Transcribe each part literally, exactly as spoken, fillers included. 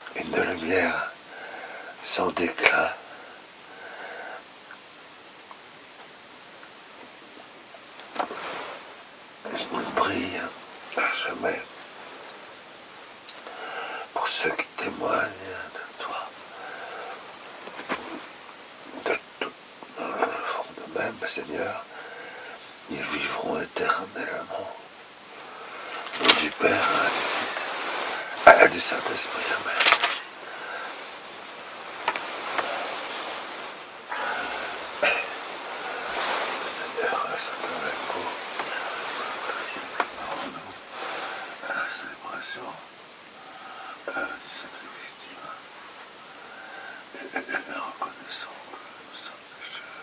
une lumière sans déclin. Il brille à jamais pour ceux qui témoignent de toi, de tout le fond d'eux-mêmes, Seigneur. Ils vivront éternellement. Au nom du Père, à la du Saint-Esprit, Amen. Le Seigneur reste avec vous. Esprit en nous, à la célébration euh, du sacrifice divin. Et, et, et reconnaissant que nous sommes pécheurs.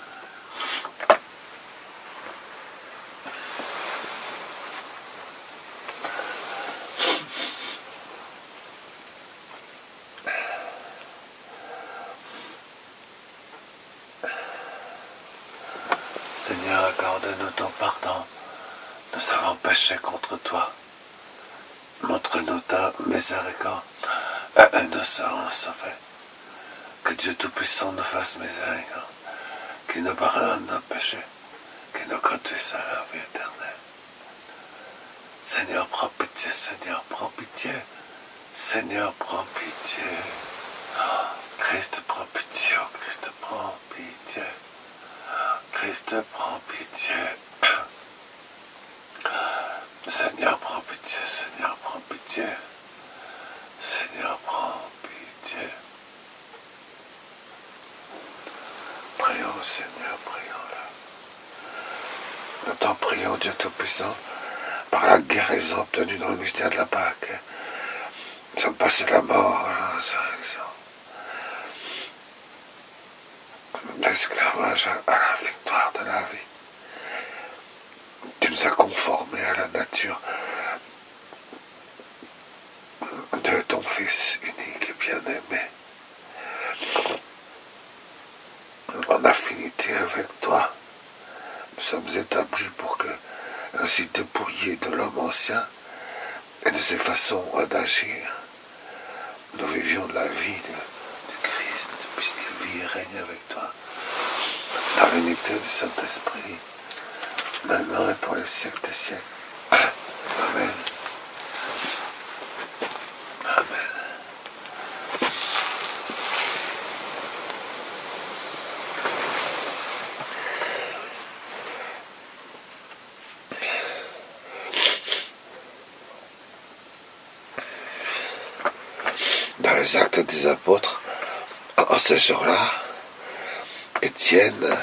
Seigneur, accorde-nous ton pardon. Nous avons péché contre toi. Montre-nous ta miséricorde et nous serons sauvés. Que Dieu Tout-Puissant nous fasse miséricorde, qu'il nous pardonne nos péchés, qu'il nous conduise à la vie éternelle. Seigneur, prends pitié, Seigneur, prends pitié. Seigneur, prends pitié. Oh, Christ, prends pitié. Oh, Christ, prends pitié. Christ, prends pitié. Seigneur, prends pitié. Seigneur, prends pitié. Seigneur, prends pitié. Prions, Seigneur, prions-le. Nous t'en prions, Dieu Tout-Puissant, par la guérison obtenue dans le mystère de la Pâque. Nous sommes passés de la mort à la résurrection, de l'esclavage à la victoire de la vie. Tu nous as conformés à la nature de ton Fils unique et bien-aimé, en affinité avec toi. Nous sommes établis pour que, ainsi dépouillés de l'homme ancien et de ses façons d'agir, nous vivions de la vie de, du Christ, puisqu'il vit et règne avec toi, dans l'unité du Saint-Esprit, maintenant et pour les siècles des siècles. Amen. Amen. Dans les Actes des Apôtres, en ces jours-là, Étienne,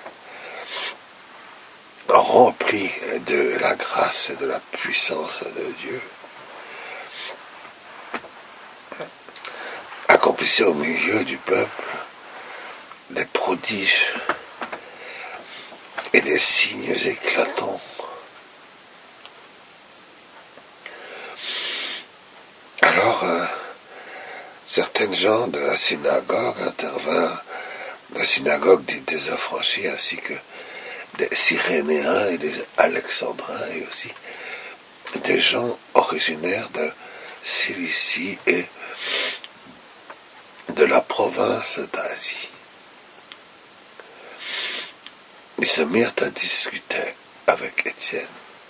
rempli de la grâce et de la puissance de Dieu, accomplissait au milieu du peuple des prodiges et des signes éclatants. Alors, euh, certaines gens de la synagogue intervinrent, la synagogue dite des affranchis, ainsi que des Cyrénéens et des Alexandrins, et aussi des gens originaires de Cilicie et de la province d'Asie. Ils se mirent à discuter avec Étienne.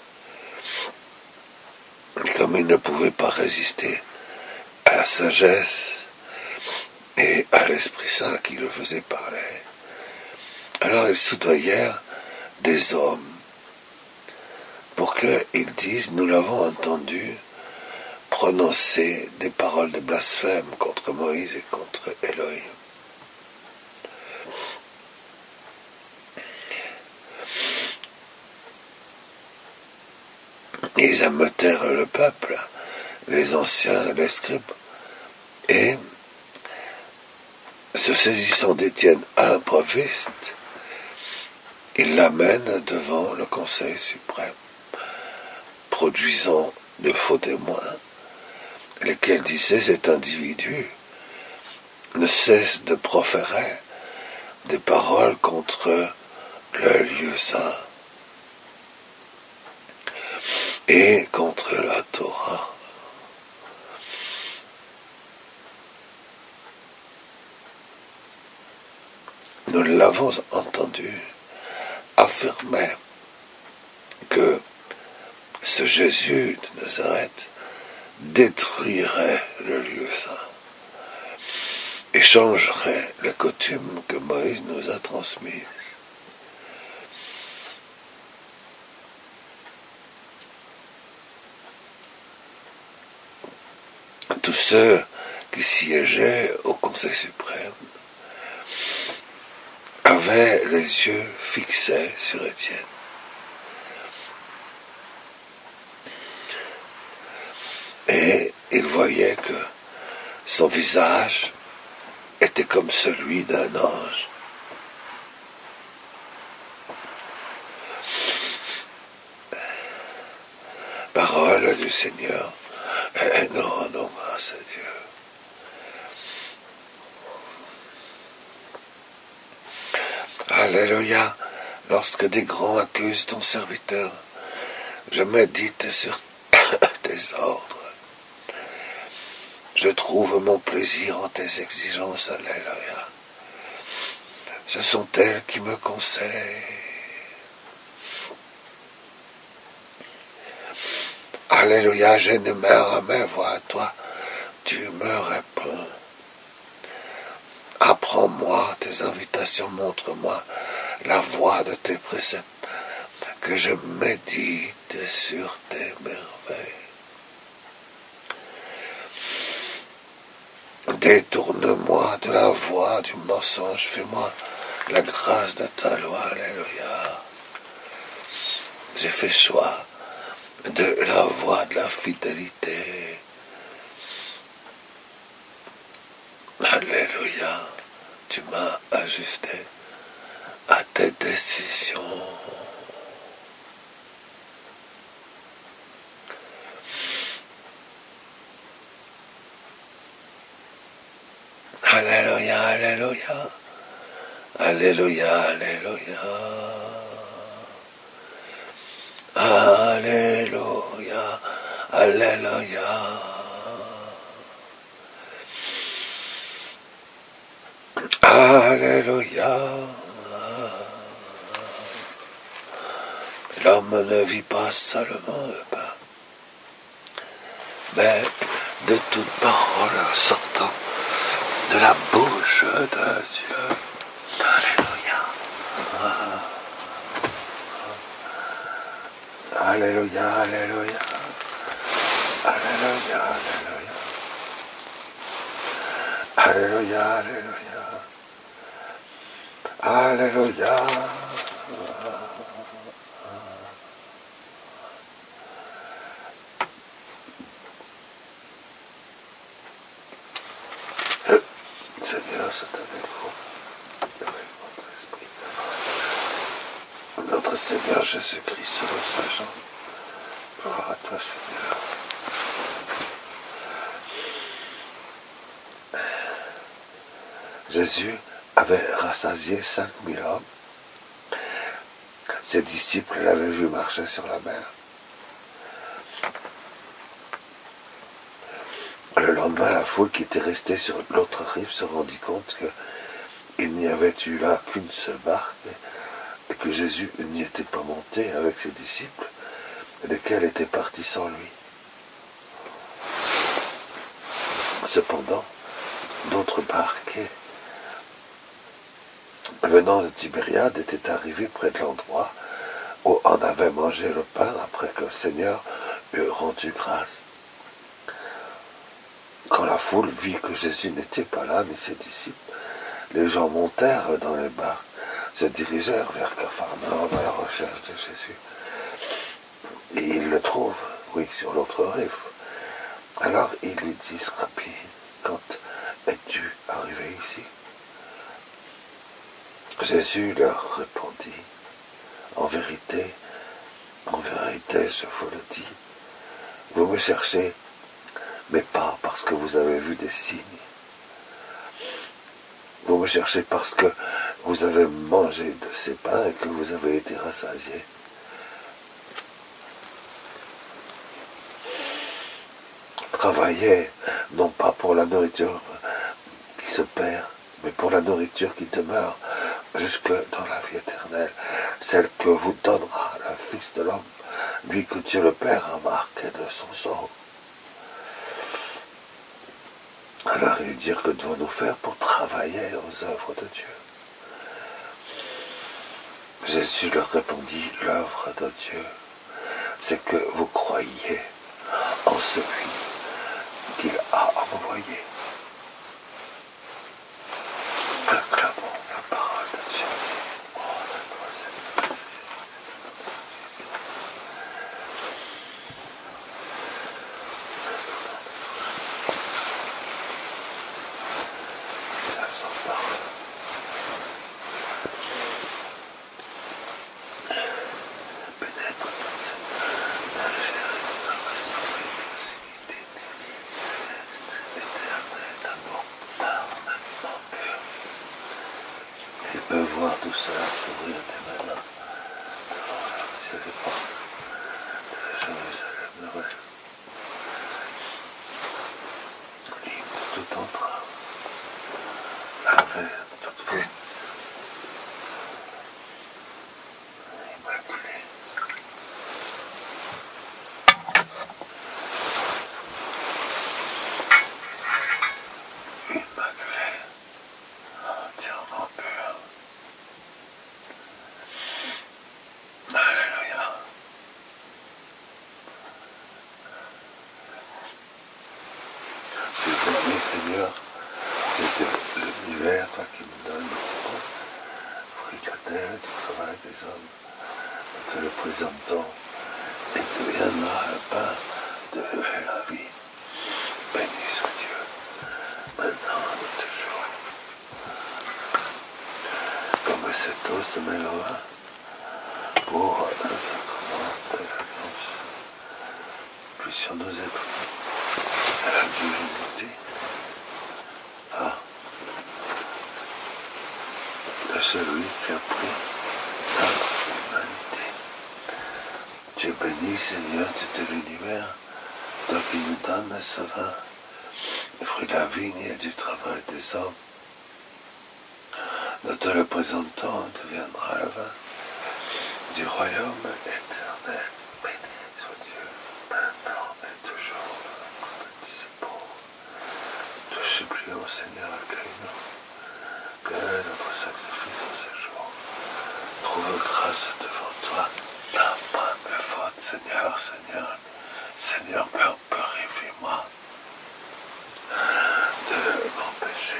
Et comme ils ne pouvaient pas résister à la sagesse et à l'Esprit Saint qui le faisait parler, alors ils soudoyèrent des hommes pour qu'ils disent: nous l'avons entendu prononcer des paroles de blasphème contre Moïse et contre Élohim. Ils ameutèrent le peuple, les anciens, les scribes, et, se saisissant d'Étienne à l'improviste, ils l'amènent devant le Conseil suprême, produisant de faux témoins, lesquels disaient: cet individu ne cesse de proférer des paroles contre le lieu saint et contre la Torah. nous l'avons entendu affirmer que ce Jésus de Nazareth détruirait le lieu saint et changerait les coutumes que Moïse nous a transmises. Tous ceux qui siégeaient au Conseil suprême avaient les yeux fixés sur Étienne. Et ils voyaient que son visage était comme celui d'un ange. Parole du Seigneur, et nous rendons grâce à Dieu. Alléluia, lorsque des grands accusent ton serviteur, je médite sur tes ordres. Je trouve mon plaisir en tes exigences, alléluia. Ce sont elles qui me conseillent. Alléluia, j'énumère à mes voix à toi, tu me réponds. Apprends-moi tes invitations, montre-moi la voie de tes préceptes, que je médite sur tes merveilles. Détourne-moi de la voie du mensonge, fais-moi la grâce de ta loi, alléluia. J'ai fait choix de la voie de la fidélité. Alléluia, tu m'as ajusté à tes décisions. Alléluia, alléluia, alléluia, alléluia, alléluia, alléluia. Alléluia. L'homme ne vit pas seulement de pain, mais de toute parole sortant de la bouche de Dieu. Alléluia. Alléluia, alléluia. Alléluia, alléluia. Alléluia, alléluia. Alléluia. Seigneur, c'est avec vous, avec votre esprit. Notre Seigneur Jésus-Christ, selon sa jambe. Gloire à toi, Seigneur. Jésus avait rassasié cinq mille hommes. Ses disciples l'avaient vu marcher sur la mer. Le lendemain, la foule qui était restée sur l'autre rive se rendit compte qu'il n'y avait eu là qu'une seule barque et que Jésus n'y était pas monté avec ses disciples, lesquels étaient partis sans lui. Cependant, d'autres barques venant de Tibériade étaient arrivés près de l'endroit où on avait mangé le pain après que le Seigneur eut rendu grâce. Quand la foule vit que Jésus n'était pas là, ni ses disciples, les gens montèrent dans les barques, se dirigèrent vers Capharnaüm à la recherche de Jésus. Et ils le trouvent, oui, sur l'autre rive. Alors ils lui disent, Rabbi, quand es-tu arrivé ici? Jésus leur répondit, en vérité, en vérité, je vous le dis, vous me cherchez, mais pas parce que vous avez vu des signes. Vous me cherchez parce que vous avez mangé de ces pains et que vous avez été rassasiés. Travaillez, non pas pour la nourriture qui se perd, mais pour la nourriture qui demeure jusque dans la vie éternelle, celle que vous donnera le Fils de l'homme, lui que Dieu le Père a marqué de son sang. Alors il dit que devons-nous faire pour travailler aux œuvres de Dieu? Jésus leur répondit, l'œuvre de Dieu, c'est que vous croyiez en celui qu'il a envoyé. Acclamons la parole de Dieu. Il peut voir tout cela s'ouvrir dès maintenant devant leur ciel et porte de Jérusalem de rêve, libre de tout entrave, lavé de toute faute, immaculé. Immaculé, entièrement pur. Alléluia. Tu es béni, Seigneur, Dieu de l'univers, toi qui me donnes le sang, fruit de la terre, du travail des hommes, nous te le présentons et deviendra le pain de la vie. Béni soit Dieu, maintenant et toujours. Comme cette eau se mêlera pour le sacrement de l'Alliance, puissions-nous être à la divinité ah, de celui qui a pris notre humanité. Tu es béni, Seigneur, Dieu de l'univers, toi qui nous donnes ce vin, le fruit de la vigne et du travail des hommes. Nous te le présentons, deviendra le vin du royaume éternel. Béni soit Dieu, maintenant et toujours, participons. Te supplions, Seigneur, accueille-nous, que notre sacrifice en ce jour trouve grâce devant toi. Moi, mes fautes, Seigneur, Seigneur, Seigneur, Père, purifie-moi de mon péché.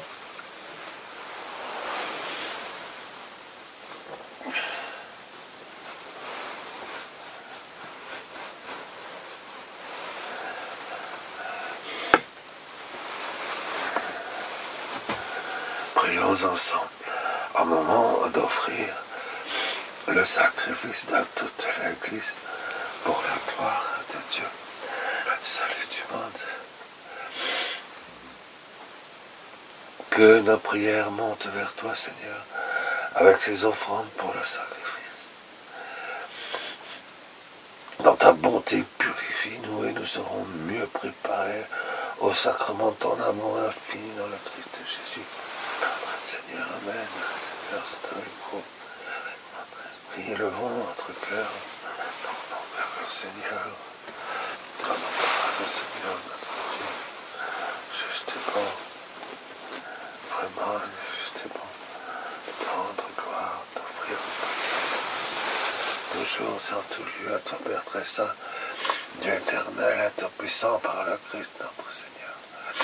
Prions ensemble, au moment d'offrir le sacrifice dans toute l'Église pour la gloire de Dieu, le salut du monde. Que nos prières montent vers toi, Seigneur, avec ces offrandes pour le sacrifice. Dans ta bonté, purifie-nous et nous serons mieux préparés au sacrement de ton amour infini dans le Christ Jésus. Seigneur, Amen. Seigneur, c'est avec vous. Notre esprit, élevons notre cœur. Vers le Seigneur. Comme notre Seigneur, notre Dieu. Juste et bon. Vraiment, juste et bon. De rendre gloire, d'offrir toujours et en tout lieu à toi, Père très saint, Dieu éternel et tout-puissant par le Christ notre Seigneur.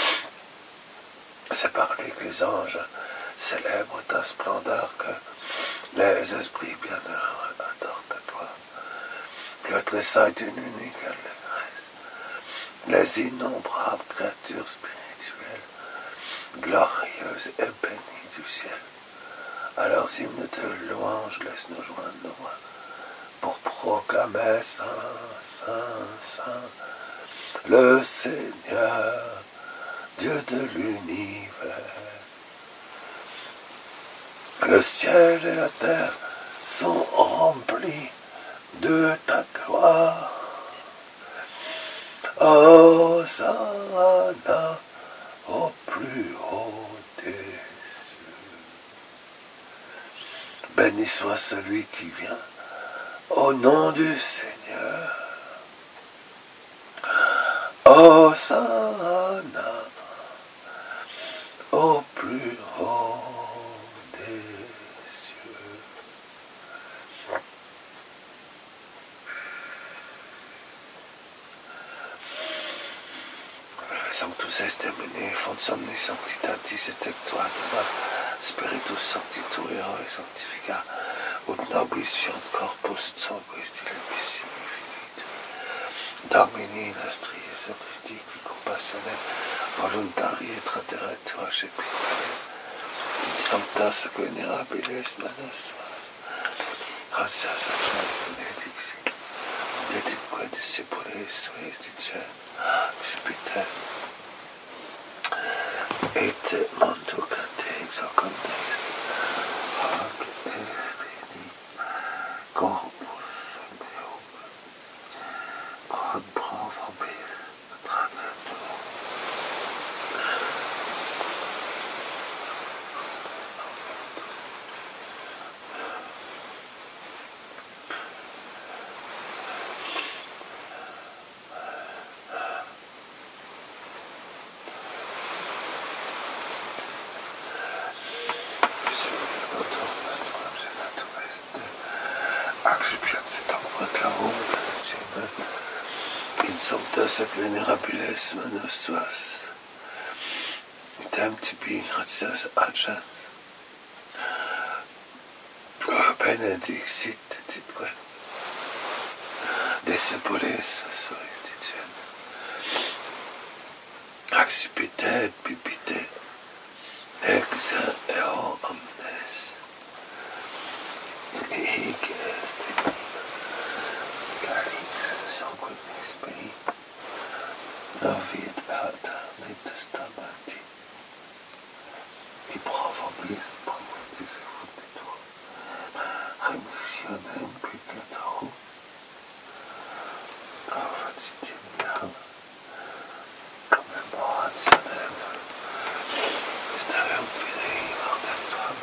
C'est par lui que les anges célèbrent ta splendeur, que les esprits bienheureux adorent ta gloire, que très saint est une unique allégresse, les innombrables créatures spirituelles, glorieuses et bénies du ciel. À leurs hymnes de louange, laisse-nous joindre nos voix pour proclamer Saint, Saint, Saint, le Seigneur, Dieu de l'univers. Le ciel et la terre sont remplis de ta gloire. Hosanna au plus haut des cieux. béni soit celui qui vient au nom du Seigneur. Hosanna au plus haut des cieux. Sanctus est terminé, font omni sanctitatis et tectuatura, spiritus sanctituero et sanctifica, ut nobis fiant corpus sanguis dilectissimi finit. Domini nostri Jesu Christi, qui compassione voluntari et trateretur cepitare, in sanctas venerabilis manus suas, gratias a Deus benedicit, deditque discipules suis dicen, spite, et manducate exocantes, hac eveni corpus meum, quod pro vobis tragetur. In sanctas et venerabiles manus suas, item tibi gratias agent, benedixit titque, discipulis suis dicen, accipite et bibite, exe eo omnes, hic est calis sanguinis mei, novit aeternam testamenti, qui pro vobis promotis et funditur, remissionem peccatorum, officitiam commemorationem mysterium fidei mortem tuam,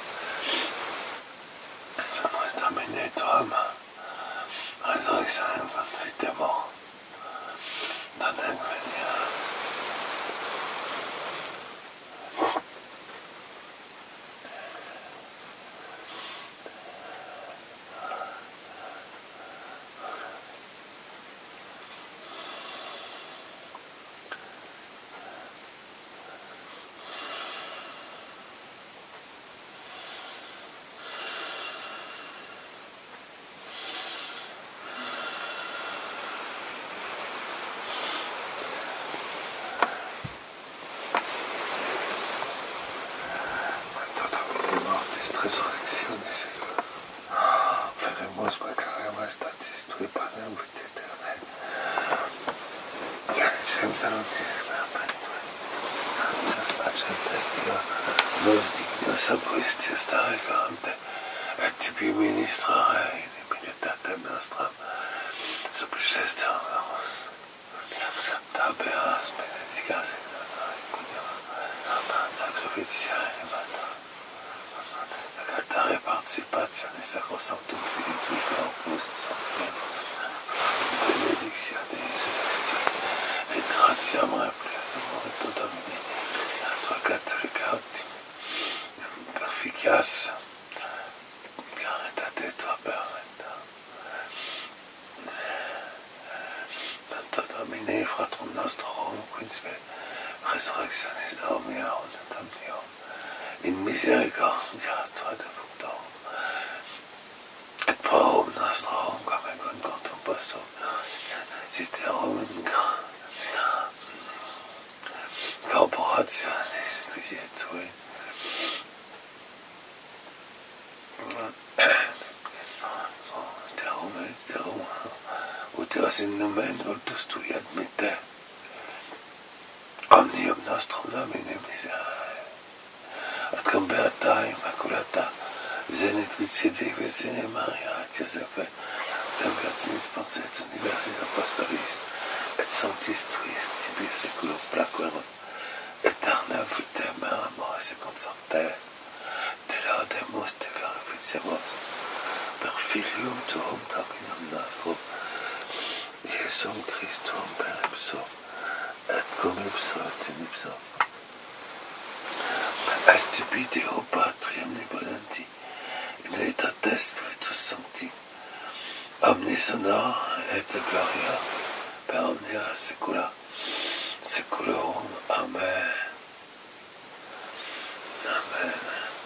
Nos Domine tuam, resurrexionem confitemo, non venia. Resurrecciones, Señor. Veremos proclamar statis tui panem vita eterna. Sem salutissima penitue. Gratias agentes io nos dignos abristi stare grande, et tibi ministrare in immunitatem nostram, supplices te honoros. Tabeas benedicas in sacrificia in mater. Dare participazione sacrosanctum Filii corpus sanctum, benedictione Jesu Christi, et gratiam replenium et Domini, tua catholica perficias, caritate tua perventa. Tanto Domine fratrum nostrum, quinque resurrectionis dormiarum et omnium, in misericordia tua defunctum, et parum nostrum, come concortum possum, citerum in corporationis ecclesiae tui, terum et terum, ut eos in numen vultus tui admitte, omnium nostrum Domine miserae, et cum beata immaculata Zenitvice Dei Virgine Maria et Joseph, Sanctatis Ponset Universis Apostolis, et Sanctis Tuis tibi seculum placuerunt, aeternam vitam amoris et consortes, te laudemus, te glorificemus, Filium tuum Dominum nostrum, Iesum Christum per ipsum, et cum ipso et in ipso. Astupideo Patriam Libonanti, in etate Spiritus Sancti, omnis honor et gloria, per omnia secula, seculorum. Amen. Amen.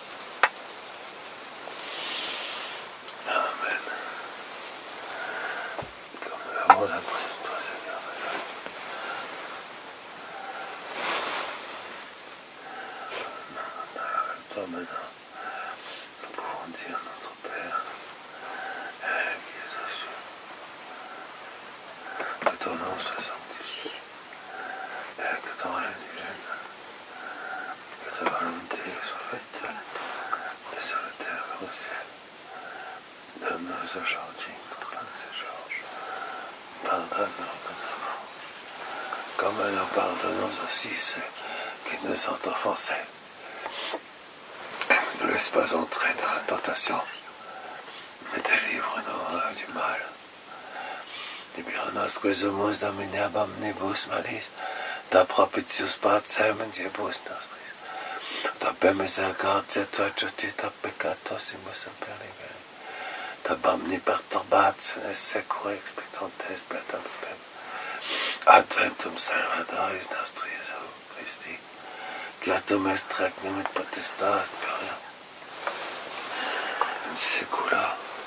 Amen. Comme le monde après toi, Seigneur. Toi maintenant, nous pouvons dire notre Père, qui est aux cieux, que ton nom soit sanctifié, et que ton règne vienne, que ta volonté soit faite, et sur la terre comme au ciel. Donne-nous aujourd'hui notre pain de ce jour. Pardonne nos offenses, comme nous pardonnons aussi ceux qui nous ont offensés. Ne nous laisse pas entrer dans la tentation, mais délivre-nous du mal. Libera-nos quesumus Domine ab omnibus malis, da propitius pacem in diebus nostris. Da per misericordia tua justitia peccatosimus semper liberi. Da omni perturbatio secura expectantes betam spem. Adventum Salvadoris nostri Iesu Christi, qui tum est regnum et potestas gloria in saecula.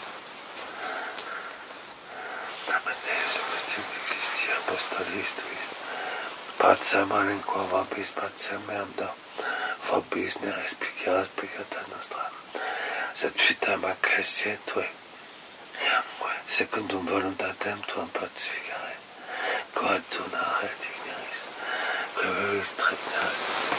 Amen. Iesu Christi Christi apostolis tuis, pacem in quo vobis pacem meam do, vobis ne respicaas peccata nostra, sed fitam ecclesiae tuae, secundum voluntatem tuam pacificare, coaduna et igneris, reveris tregnaris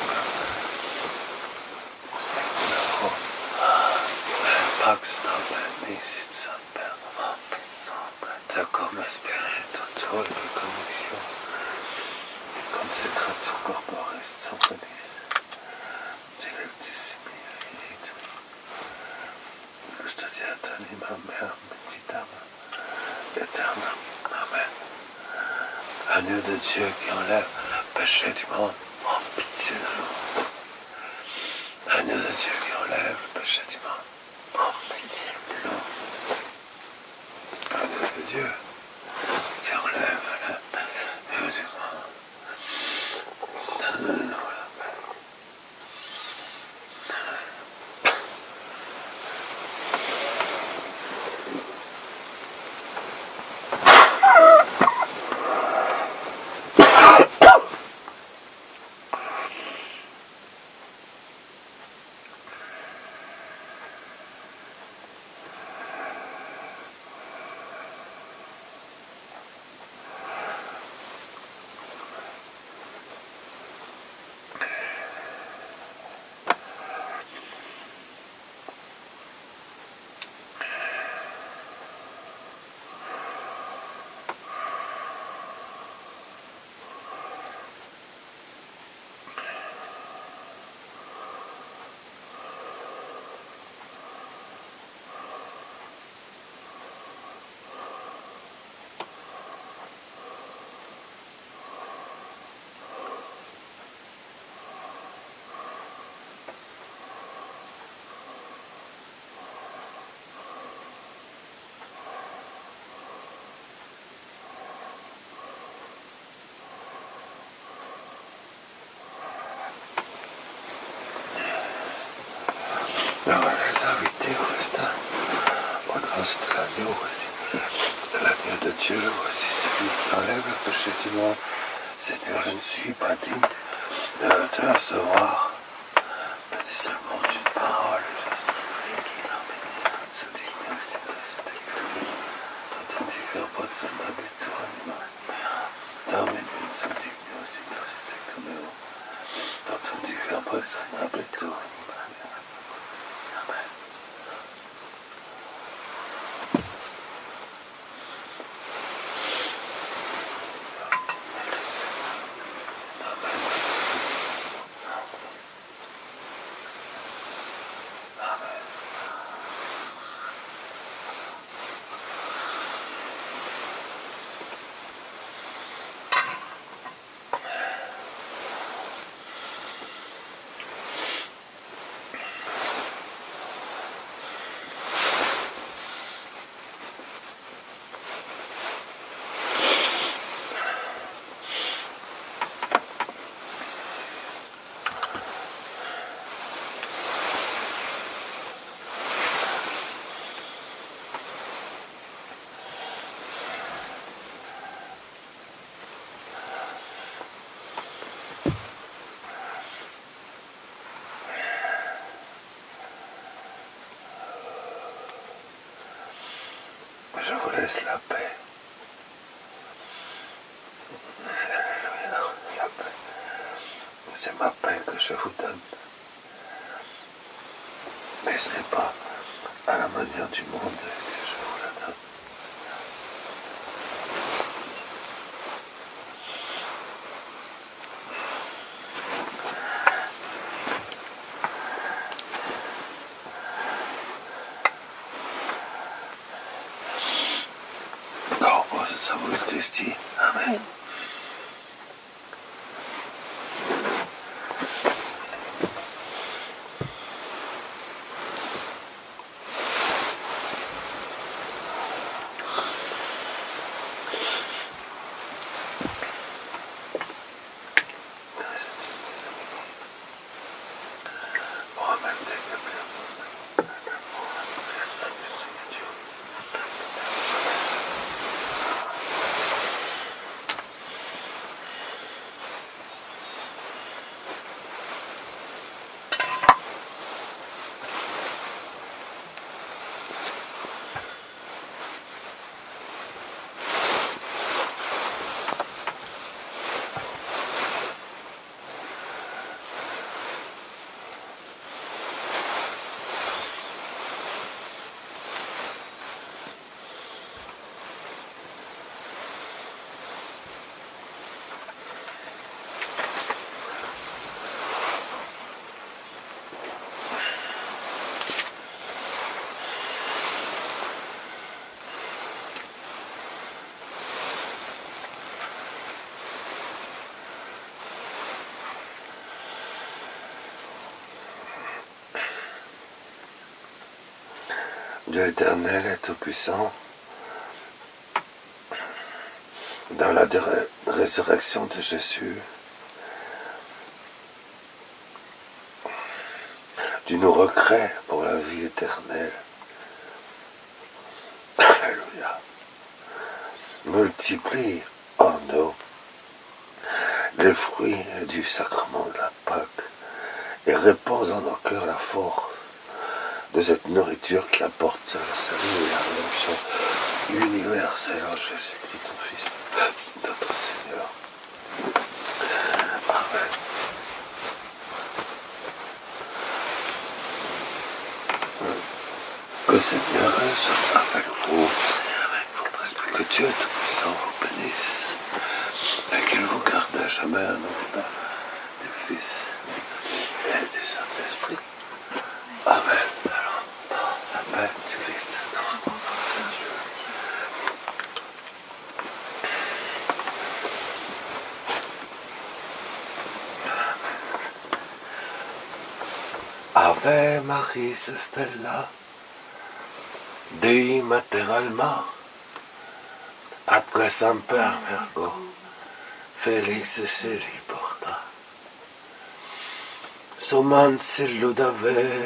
seculorum. Pax Domini sit semper, te cum spiritu tuo in connexion, in consecratio corporis sanguinis, dilectissimi Filii, custodiat animam meam in vitam aeternam. Amen. Agneau de Dieu qui enlève le péché du monde, en pitié de nous. Agneau de Dieu qui enlève le péché du monde, en pitié de nous. Agneau de Dieu qui enlève le péché du monde, donne-nous la paix. Alors, on est invité au festin, aux noces de l'agneau aussi. De l'agneau de Dieu, voici celui qui enlève le péché du monde. Seigneur, je ne suis pas digne de te recevoir, mais dis seulement d'une parole. Je suis digne aussi de ce texte. T'authentiquer pas de son habitur animal. Domine son digne aussi de ce texte. T'authentiquer pas de son habitur animal. Je vous laisse la paix. La paix. C'est ma paix que je vous donne. Mais ce n'est pas à la manière du monde que je vous la donne. Corpus Salus Christi. Amen. Dieu éternel et tout-puissant, dans la résurrection de Jésus, tu nous recrées pour la vie éternelle. Alléluia. Multiplie en nous les fruits du sacrement de la Pâque et repose en nos cœurs la force de cette nourriture qui apporte le salut et la rédemption universelle en Jésus-Christ, ton Fils, notre Seigneur. Amen. Que le Seigneur soit avec vous, que Dieu Tout-Puissant vous bénisse et qu'il vous garde à jamais un nom du Père, du Fils et du Saint-Esprit. Amen. Amen du Christ. Ave Maris Stella, Dei Mater Alma, Atre Semper Virgo, Felix Celi Porta, Suman Siludave,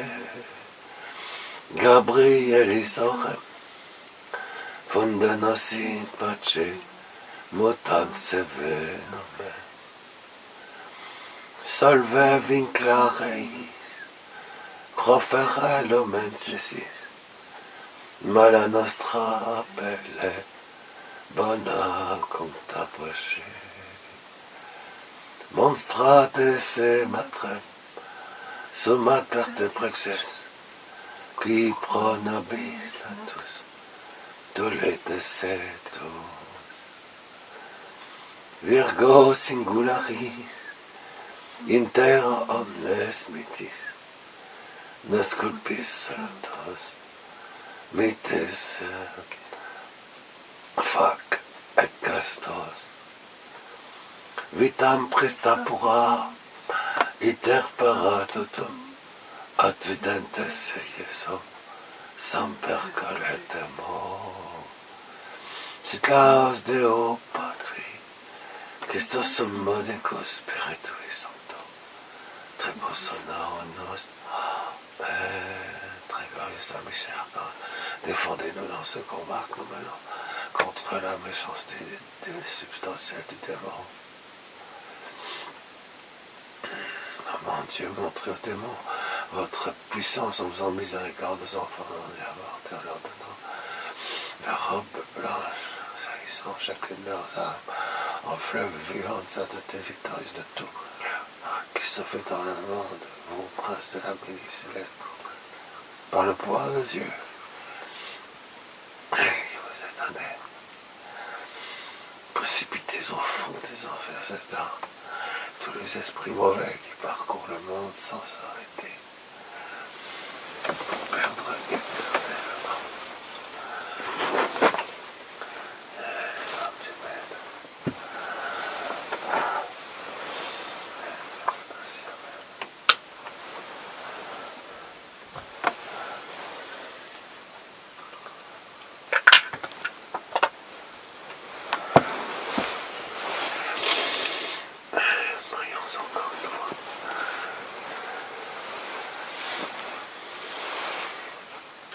Gabrielis Orem, Fundanos in pace, Mutant Seve Nomen, Solve Vinclareis, Profere Lumen Cesis, Mala Nostra appelle, Bona Conta Proche, Monstrate se Matrem, Summa Perte Prexes, qui pro nobis tous, dolete se tous. Virgo singularis, inter omnes mitis, nos culpis salutos, mites fac et castos. Vitam presta pura, iter para totum, ad videntes Iesum, semper colletemo. Sit laus Deo Patri, Christus sum modicus Spiritui Sancto, tribus honor nos. Amen. Très glorieux Saint Michel, défendez-nous dans ce combat que nous menons contre la méchanceté des, des substantiels du démon. Oh mon Dieu, montrez aux démons votre puissance en faisant miséricorde aux enfants en y avoir, en leur donnant La robe blanche, jaillissant chacune de leurs âmes, en fleuve vivant de sainteté victorieuse de tout, qui se fait dans le monde, vous, prince de la milice céleste, par le pouvoir de Dieu. Vous êtes un être. Précipités au fond des enfers Satan, tous les esprits mauvais qui parcourent le monde sans s'arrêter, pour perdre éternellement les âmes humaines. Prions encore une fois.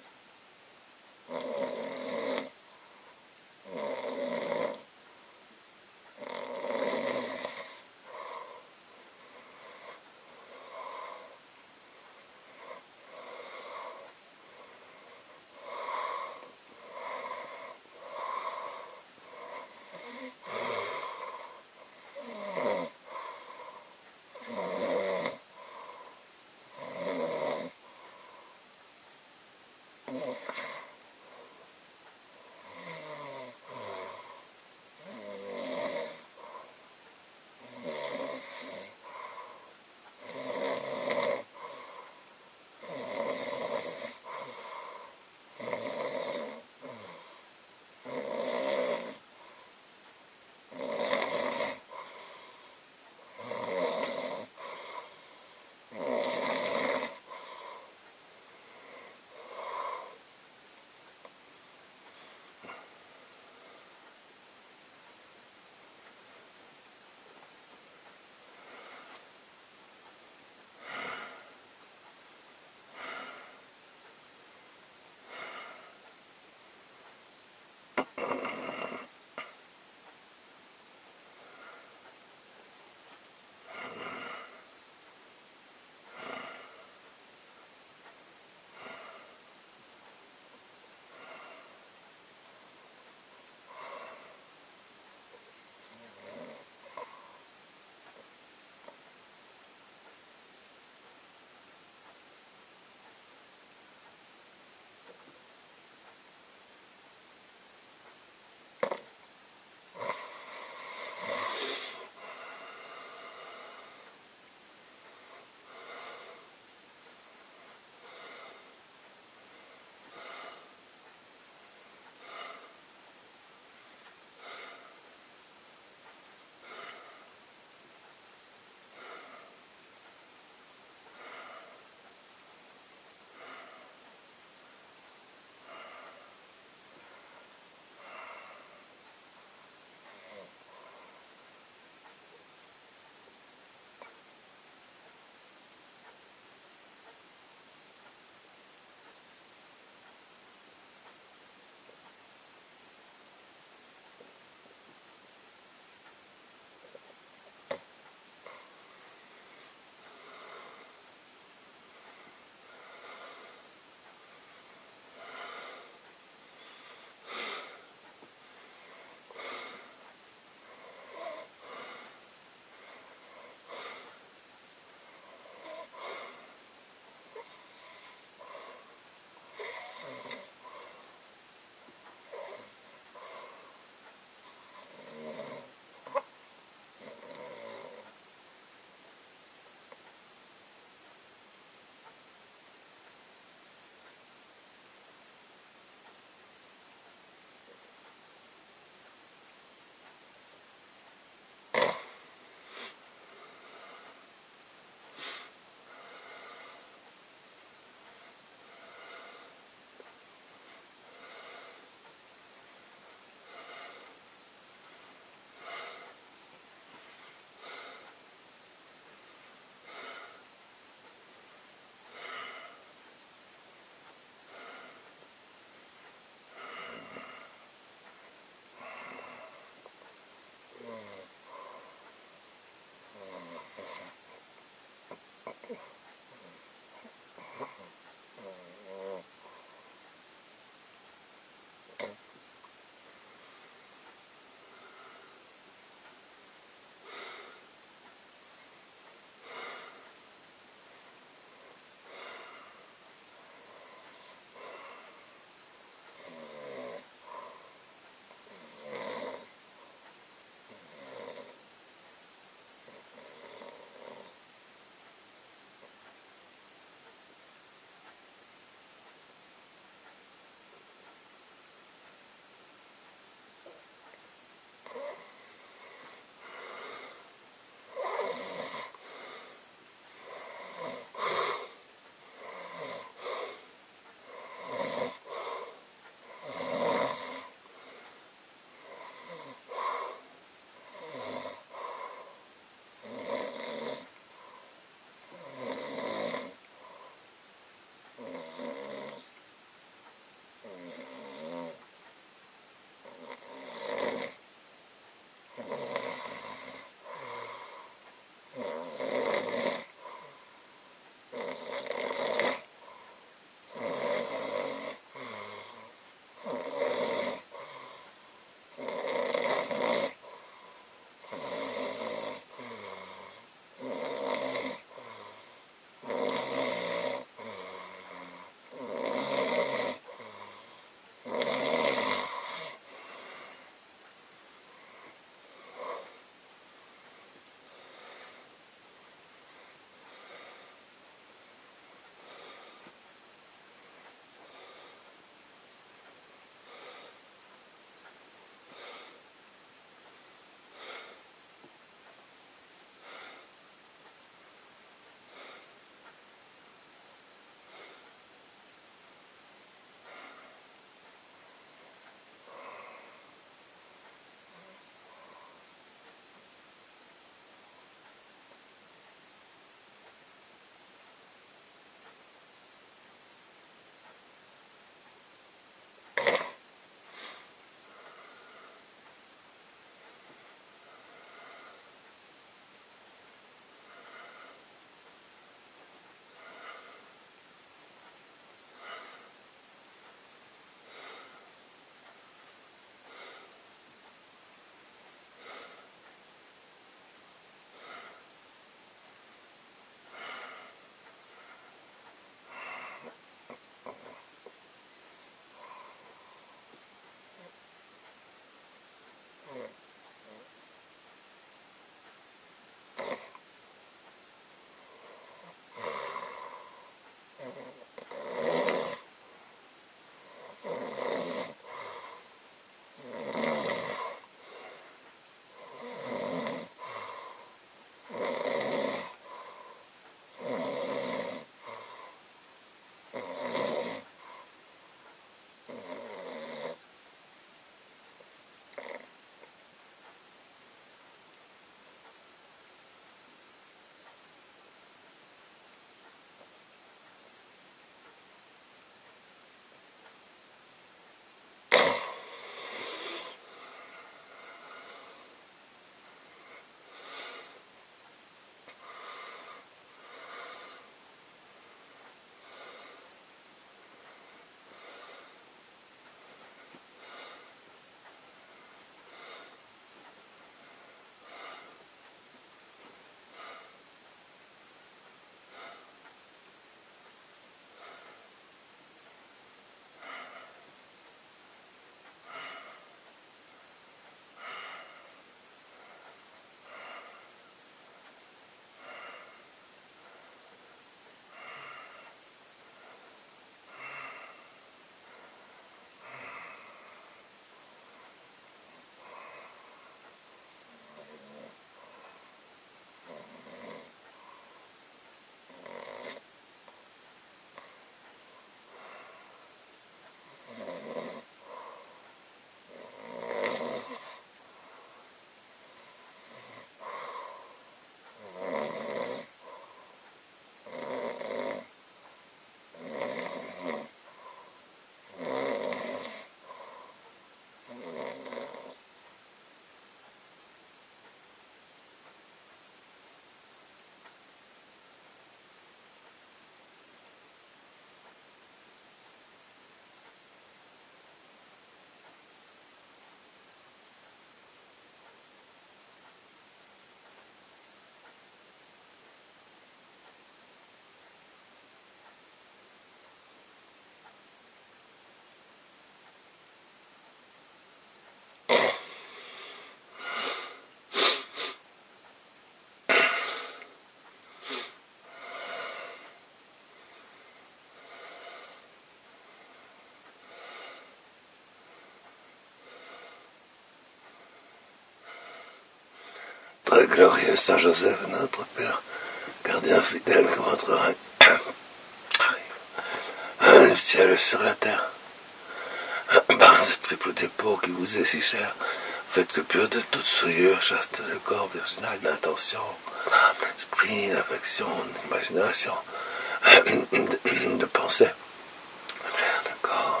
glorieux Saint Joseph, notre Père, gardien fidèle que votre règne arrive, le ciel sur la terre. Par ce triple dépôt qui vous est si cher, faites que pur de toute souillure, chaste de corps, virginal d'intention, d'esprit, d'affection, d'imagination, de, de pensée, d'accord.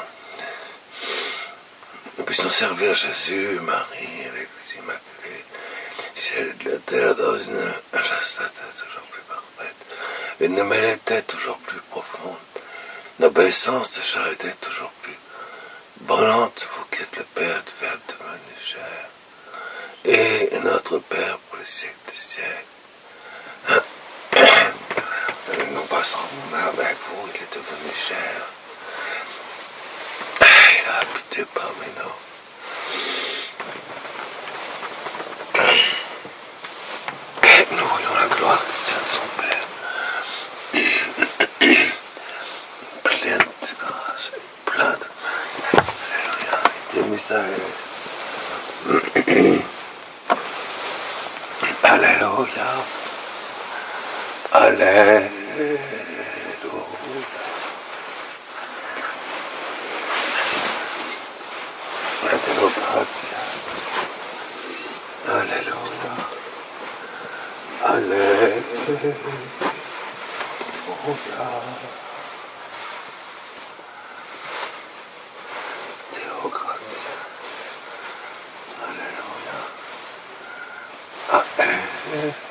Nous puissions servir Jésus, Marie, l'Église immaculée, ciel et de la terre, dans une chasteté toujours plus parfaite, une humilité toujours plus profonde, une obéissance de charité toujours plus brûlante, vous qui êtes le Père du Verbe devenu chair, et notre Père pour les siècles des siècles. Nous passerons nous avec vous, il est devenu chair. Il a habité parmi nous. Nous voyons la gloire qui tient de son Père. Pleine de grâce, plein de... Alléluia. Des mystères. Alléluia. Alléluia. Alléluia. Alléluia. Deo gratia. Alléluia. Alléluia.